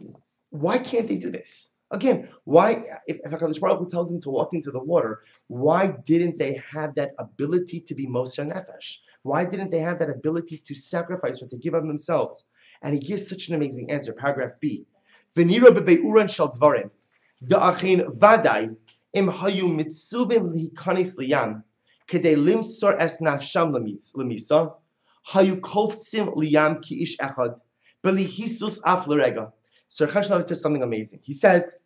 why can't they do this? Again, why, if, if HaKadosh Baruch Hu tells them to walk into the water, why didn't they have that ability to be Moser Nefesh? Why didn't they have that ability to sacrifice or to give up themselves? And he gives such an amazing answer. Paragraph B. V'nira b'bei'uran shel dvarim, da'achin vadai, im hayu mitzuvim lihikanis liyam, kedei limsor es nafsham lemisa, hayu koftzim liyam ki ish echad, b'lihisus af l'rega. So Chaim Shlomo says something amazing. He says,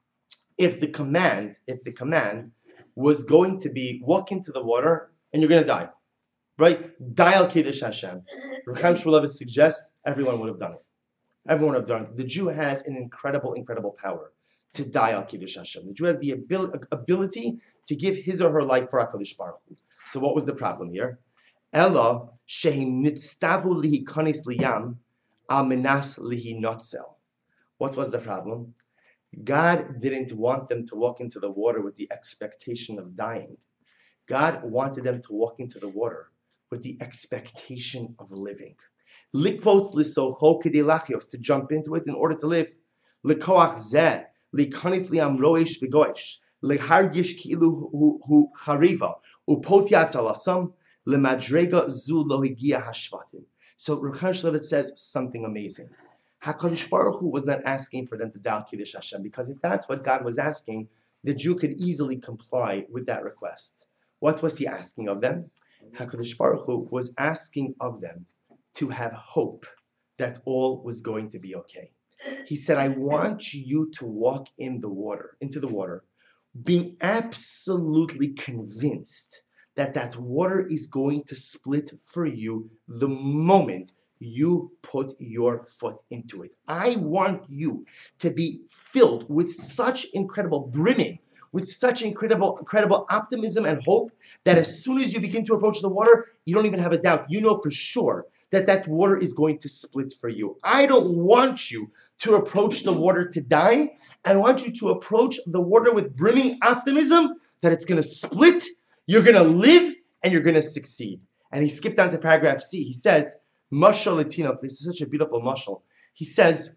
if the command, if the command was going to be walk into the water and you're going to die, right? Die al Kiddush Hashem. Chaim Shlomo suggests everyone would have done it. Everyone would have done it. The Jew has an incredible, incredible power to die al Kiddush Hashem. The Jew has the abil- ability to give his or her life for HaKadosh Baruch Hu. So what was the problem here? Ella shehim nitztavu lihi kanis liyam al menas lihi notzel. What was the problem? God didn't want them to walk into the water with the expectation of dying. God wanted them to walk into the water with the expectation of living. Likvots lisocho kedei lachios, to jump into it in order to live. Likoach zeh, likanis liam roesh v'goish, lehargish ki'ilu hu chariva, upotiat alasam, lemadrega zu lo higia hashvatim. So Reb Chaim Shlomo says something amazing. HaKadosh Baruch Hu was not asking for them to die Kiddush Hashem, because if that's what God was asking, the Jew could easily comply with that request. What was he asking of them? HaKadosh Baruch Hu was asking of them to have hope that all was going to be okay. He said, I want you to walk in the water, into the water, being absolutely convinced that that water is going to split for you the moment you put your foot into it. I want you to be filled with such incredible brimming, with such incredible, incredible optimism and hope that as soon as you begin to approach the water, you don't even have a doubt. You know for sure that that water is going to split for you. I don't want you to approach the water to die. I want you to approach the water with brimming optimism that it's going to split, you're going to live, and you're going to succeed. And he skipped down to paragraph C. He says, Mashal Latino, this is such a beautiful mashal. He says,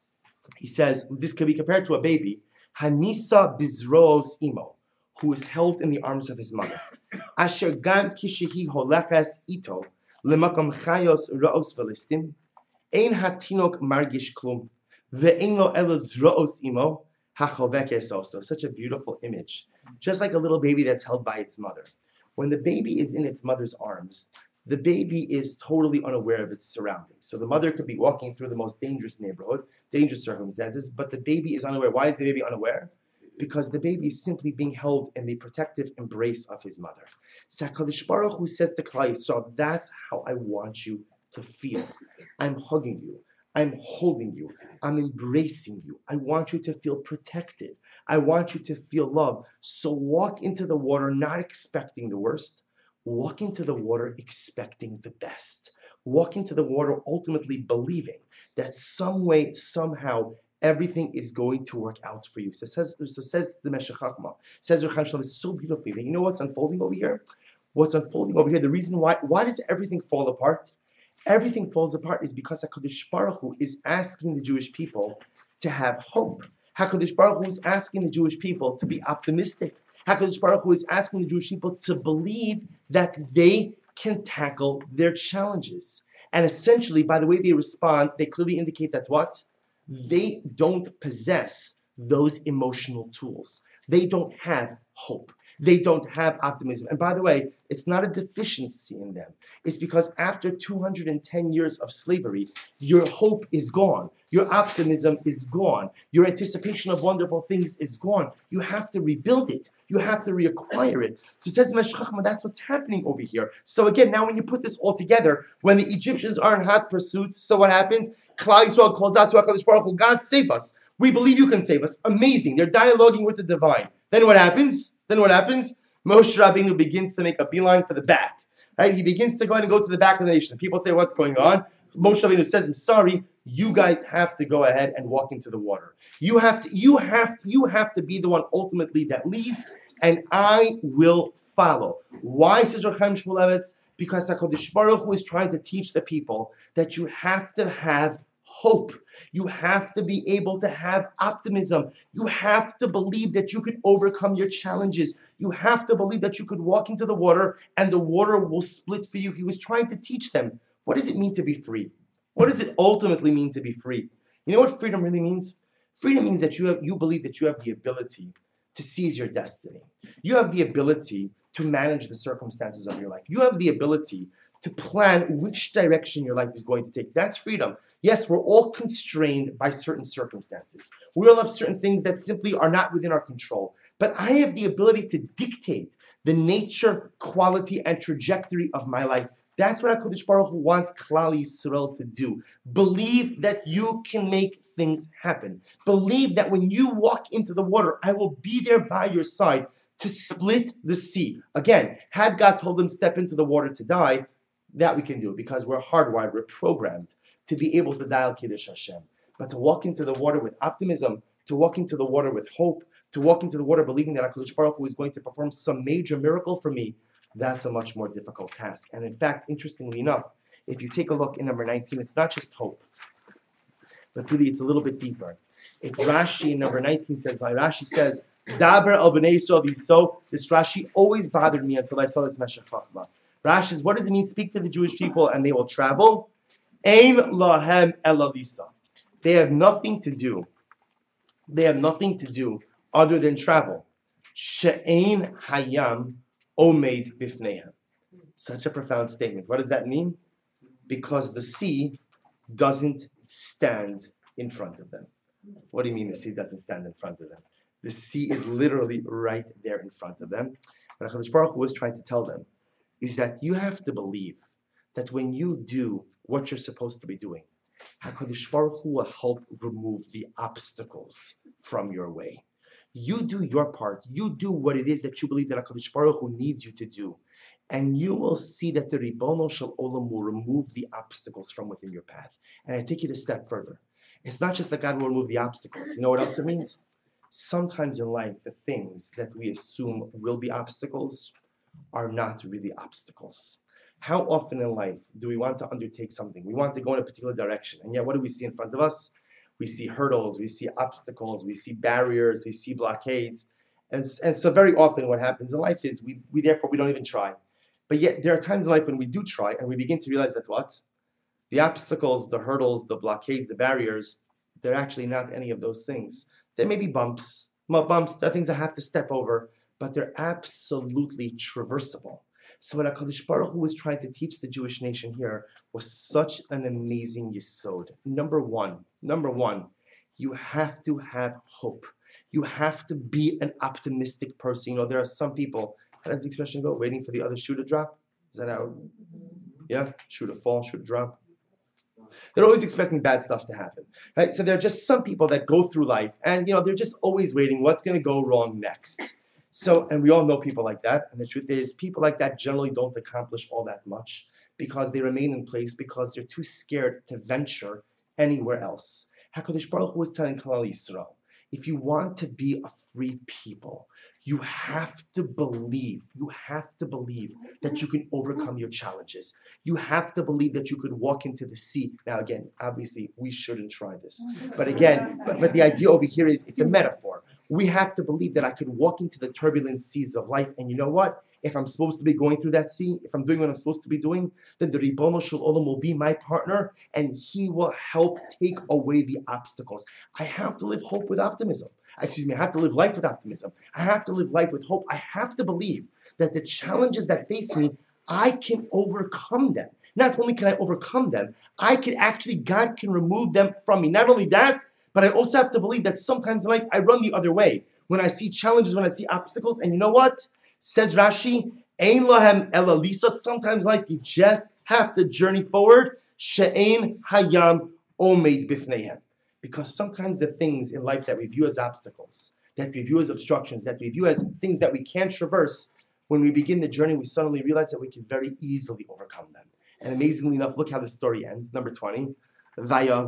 he says, this could be compared to a baby. Hanisa bizroos imo, who is held in the arms of his mother. Asher gam kishehi holeches ito, lemakam chayos raos velistim, ein hatinok margish klum, ve'ein lo elos raos imo, hachovekes also. Such a beautiful image. Just like a little baby that's held by its mother. When the baby is in its mother's arms, the baby is totally unaware of its surroundings. So the mother could be walking through the most dangerous neighborhood, dangerous circumstances, but the baby is unaware. Why is the baby unaware? Because the baby is simply being held in the protective embrace of his mother. HaKadosh Baruch Hu says to Klal Yisrael, that's how I want you to feel. I'm hugging you. I'm holding you. I'm embracing you. I want you to feel protected. I want you to feel love. So walk into the water not expecting the worst. Walk into the water expecting the best. Walk into the water ultimately believing that some way, somehow, everything is going to work out for you. So says, so says the Meshech Chochmah, says Reb Chaim Shalom, it's so beautifully. You know what's unfolding over here? What's unfolding over here, the reason why, why does everything fall apart? Everything falls apart is because HaKadosh Baruch Hu is asking the Jewish people to have hope. HaKadosh Baruch Hu is asking the Jewish people to be optimistic. HaKadosh Baruch Hu is asking the Jewish people to believe that they can tackle their challenges. And essentially, by the way they respond, they clearly indicate that what? They don't possess those emotional tools. They don't have hope. They don't have optimism. And by the way, it's not a deficiency in them. It's because after two hundred ten years of slavery, your hope is gone. Your optimism is gone. Your anticipation of wonderful things is gone. You have to rebuild it. You have to reacquire it. So it says Meshech Chochmah, that's what's happening over here. So again, now when you put this all together, when the Egyptians are in hot pursuit, so what happens? Klal Yisrael calls out to HaKadosh Baruch Hu, God, save us. We believe you can save us. Amazing. They're dialoguing with the divine. Then what happens? Then what happens? Moshe Rabbeinu begins to make a beeline for the back. Right? He begins to go and go to the back of the nation. People say, what's going on? Moshe Rabbeinu says, I'm sorry, you guys have to go ahead and walk into the water. You have to, you have, you have to be the one ultimately that leads, and I will follow. Why, says Reb Chaim Shmulevitz? Because HaKadosh Baruch Hu is trying to teach the people that you have to have hope. You have to be able to have optimism. You have to believe that you could overcome your challenges. You have to believe that you could walk into the water and the water will split for you. He was trying to teach them, what does it mean to be free? What does it ultimately mean to be free? You know what freedom really means? Freedom means that you have, you believe that you have the ability to seize your destiny. You have the ability to manage the circumstances of your life. You have the ability to plan which direction your life is going to take. That's freedom. Yes, we're all constrained by certain circumstances. We all have certain things that simply are not within our control. But I have the ability to dictate the nature, quality, and trajectory of my life. That's what HaKadosh Baruch Hu wants Klal Yisrael to do. Believe that you can make things happen. Believe that when you walk into the water, I will be there by your side to split the sea. Again, had God told them step into the water to die, that we can do because we're hardwired, we're programmed to be able to dial Kiddush Hashem. But to walk into the water with optimism, to walk into the water with hope, to walk into the water believing that HaKadosh Baruch Hu is going to perform some major miracle for me, that's a much more difficult task. And in fact, interestingly enough, if you take a look in number nineteen, it's not just hope, but really it's a little bit deeper. It's Rashi in number nineteen says, like Rashi says, Daber al b'nei Yisrael v'yiso. This Rashi always bothered me until I saw this Meshech Chochmah. Rashi says, what does it mean? Speak to the Jewish people and they will travel. Ein lahem elalisa. They have nothing to do. They have nothing to do other than travel. She'ein hayam omeid bifneihem. Such a profound statement. What does that mean? Because the sea doesn't stand in front of them. What do you mean the sea doesn't stand in front of them? The sea is literally right there in front of them. What HaKadosh Baruch Hu was trying to tell them is that you have to believe that when you do what you're supposed to be doing, HaKadosh Baruch Hu will help remove the obstacles from your way. You do your part. You do what it is that you believe that HaKadosh Baruch Hu needs you to do. And you will see that the Ribono Shel Olam will remove the obstacles from within your path. And I take it a step further. It's not just that God will remove the obstacles. You know what else it means? Sometimes in life, the things that we assume will be obstacles are not really obstacles. How often in life do we want to undertake something? We want to go in a particular direction. And yet, what do we see in front of us? We see hurdles, we see obstacles, we see barriers, we see blockades. And, and so very often what happens in life is we, we therefore we don't even try. But yet there are times in life when we do try and we begin to realize that what? The obstacles, the hurdles, the blockades, the barriers, they're actually not any of those things. There may be bumps, bumps, there are things I have to step over, but they're absolutely traversable. So what HaKadosh Baruch Hu was trying to teach the Jewish nation here was such an amazing yesod. Number one, number one, you have to have hope. You have to be an optimistic person. You know, there are some people, how does the expression go? Waiting for the other shoe to drop? Is that how? Yeah, shoe to fall, shoe to drop. They're always expecting bad stuff to happen, right? So there are just some people that go through life and, you know, they're just always waiting what's going to go wrong next. So, and we all know people like that. And the truth is, people like that generally don't accomplish all that much because they remain in place because they're too scared to venture anywhere else. HaKadosh Baruch Hu was telling Klal Yisrael, if you want to be a free people, you have to believe, you have to believe that you can overcome your challenges. You have to believe that you could walk into the sea. Now again, obviously, we shouldn't try this. But again, but, but the idea over here is it's a metaphor. We have to believe that I could walk into the turbulent seas of life. And you know what? If I'm supposed to be going through that sea, if I'm doing what I'm supposed to be doing, then the Ribono Shel Olam will be my partner and he will help take away the obstacles. I have to live hope with optimism. Excuse me, I have to live life with optimism. I have to live life with hope. I have to believe that the challenges that face me, I can overcome them. Not only can I overcome them, I can actually, God can remove them from me. Not only that, but I also have to believe that sometimes in life I run the other way. When I see challenges, when I see obstacles, and you know what? Says Rashi, Ein lahem ela lisa. Sometimes in life you just have to journey forward. She'ein hayam omeid bifneihem. Because sometimes the things in life that we view as obstacles, that we view as obstructions, that we view as things that we can't traverse, when we begin the journey, we suddenly realize that we can very easily overcome them. And amazingly enough, look how the story ends. Number twenty. And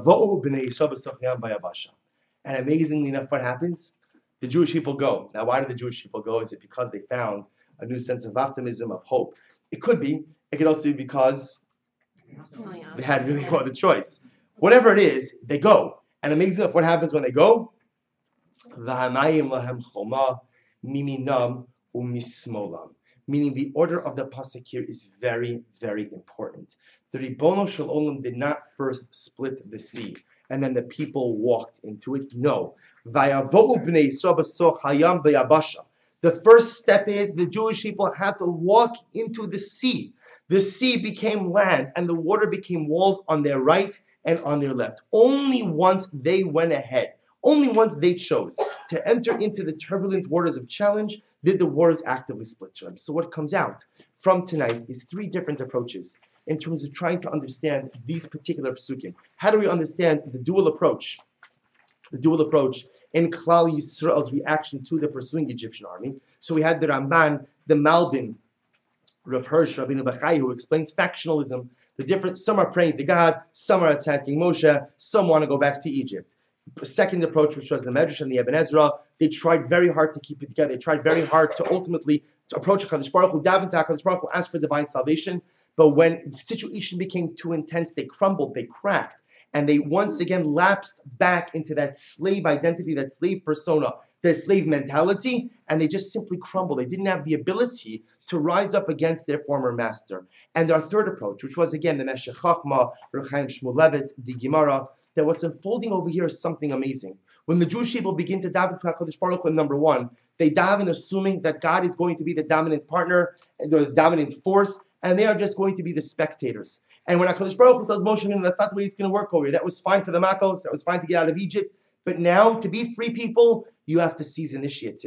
amazingly enough, what happens? The Jewish people go. Now, why do the Jewish people go? Is it because they found a new sense of optimism, of hope? It could be. It could also be because they had really no other choice. Whatever it is, they go. And amazing enough, what happens when they go? Meaning the order of the pasuk here is very, very important. The Ribono Shel Olam did not first split the sea and then the people walked into it. No. The first step is the Jewish people had to walk into the sea. The sea became land and the water became walls on their right and on their left. Only once they went ahead, only once they chose to enter into the turbulent waters of challenge did the waters actively split to them. So what comes out from tonight is three different approaches in terms of trying to understand these particular psukim. How do we understand the dual approach? The dual approach in Klal Yisrael's reaction to the pursuing Egyptian army. So we had the Ramban, the Malbim, Rav Hirsch, Rabbeinu Bachai, who explains factionalism. The different, some are praying to God, some are attacking Moshe, some want to go back to Egypt. The second approach, which was the Medrash and the Ibn Ezra, they tried very hard to keep it together. They tried very hard to ultimately to approach HaKadosh Baruch Hu, daven to HaKadosh Baruch Hu, ask for divine salvation. But when the situation became too intense, they crumbled, they cracked, and they once again lapsed back into that slave identity, that slave persona, that slave mentality, and they just simply crumbled. They didn't have the ability to rise up against their former master. And our third approach, which was again the Meshech Chochmah, Reb Chaim Shmulevitz, the Gemara, that what's unfolding over here is something amazing. When the Jewish people begin to daven to HaKadosh Baruch Hu, number one, they daven assuming that God is going to be the dominant partner, the dominant force, and they are just going to be the spectators. And when HaKadosh Baruch Hu tells Moshe, that's not the way it's going to work over here. That was fine for the Makos, that was fine to get out of Egypt. But now, to be free people, you have to seize initiative.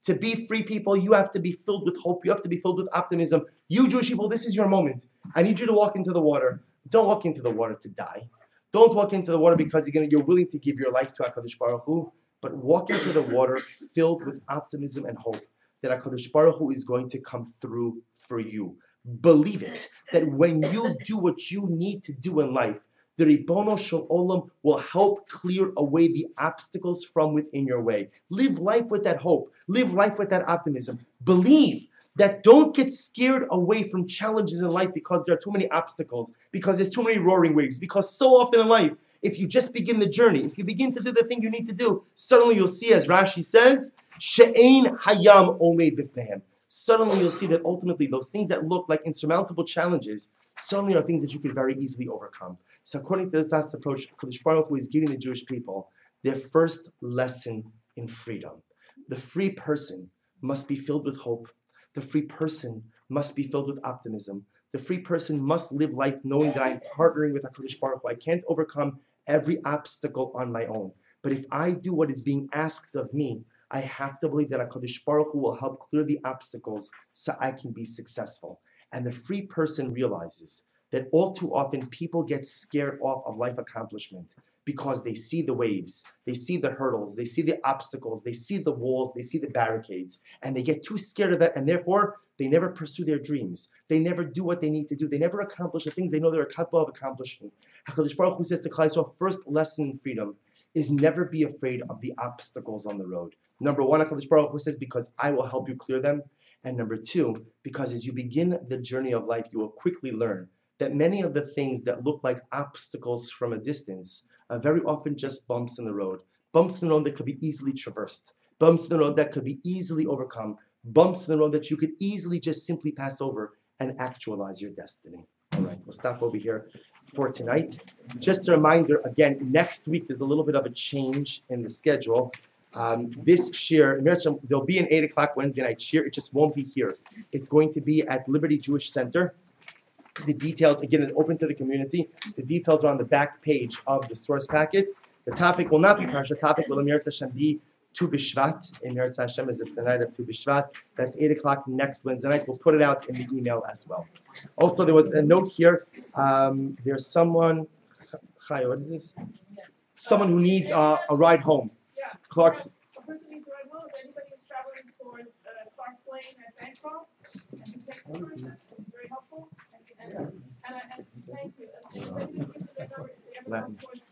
To be free people, you have to be filled with hope. You have to be filled with optimism. You Jewish people, this is your moment. I need you to walk into the water. Don't walk into the water to die. Don't walk into the water because you're gonna you're willing to give your life to HaKadosh Baruch Hu, but walk into the water filled with optimism and hope that HaKadosh Baruch Hu is going to come through for you. Believe it, that when you do what you need to do in life, the Ribono Shel Olam will help clear away the obstacles from within your way. Live life with that hope. Live life with that optimism. Believe that don't get scared away from challenges in life because there are too many obstacles, because there's too many roaring waves, because so often in life, if you just begin the journey, if you begin to do the thing you need to do, suddenly you'll see, as Rashi says, She'ein hayam omed b'fnehem. Suddenly you'll see that ultimately those things that look like insurmountable challenges suddenly are things that you could very easily overcome. So according to this last approach, Kadosh Baruch Hu is giving the Jewish people their first lesson in freedom. The free person must be filled with hope. The free person must be filled with optimism. The free person must live life knowing that I'm partnering with HaKadosh Baruch Hu. I can't overcome every obstacle on my own. But if I do what is being asked of me, I have to believe that HaKadosh Baruch Hu will help clear the obstacles so I can be successful. And the free person realizes that all too often people get scared off of life accomplishment because they see the waves, they see the hurdles, they see the obstacles, they see the walls, they see the barricades, and they get too scared of that, and therefore they never pursue their dreams. They never do what they need to do. They never accomplish the things they know they're capable of accomplishing. HaKadosh Baruch Hu says to Klal Yisrael, first lesson in freedom is never be afraid of the obstacles on the road. Number one, HaKadosh Baruch Hu says, because I will help you clear them. And number two, because as you begin the journey of life, you will quickly learn that many of the things that look like obstacles from a distance are very often just bumps in the road. Bumps in the road that could be easily traversed. Bumps in the road that could be easily overcome. Bumps in the road that you could easily just simply pass over and actualize your destiny. All right, we'll stop over here for tonight. Just a reminder, again, next week there's a little bit of a change in the schedule. Um, this shir, there'll be an eight o'clock Wednesday night shir. It just won't be here. It's going to be at Liberty Jewish Center. The details, again, is open to the community. The details are on the back page of the source packet. The topic will not be Parsha. The topic will, Emir Hashem, be Tu B'Shvat. Emir Hashem is the night of Tu B'Shvat. That's eight o'clock next Wednesday night. We'll put it out in the email as well. Also, there was a note here. Um, there's someone, Chaya, what is this? Someone who needs uh, a ride home. Yeah. Clark's. A person needs to ride home. If anybody is traveling towards uh, Clark's Lane at Bancroft, I can take the person. It's very helpful. And, and, and, and thank you. And if anybody gives you their number, if they ever go towards